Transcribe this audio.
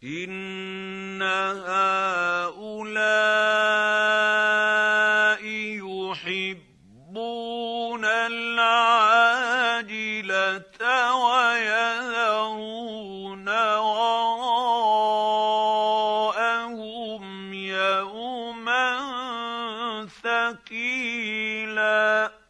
إِنَّ هَٰؤُلَاءِ يُحِبُّونَ الْعَاجِلَةَ وَيَذَرُونَ وَرَاءَهُمْ يَوْمًا ثَقِيلًا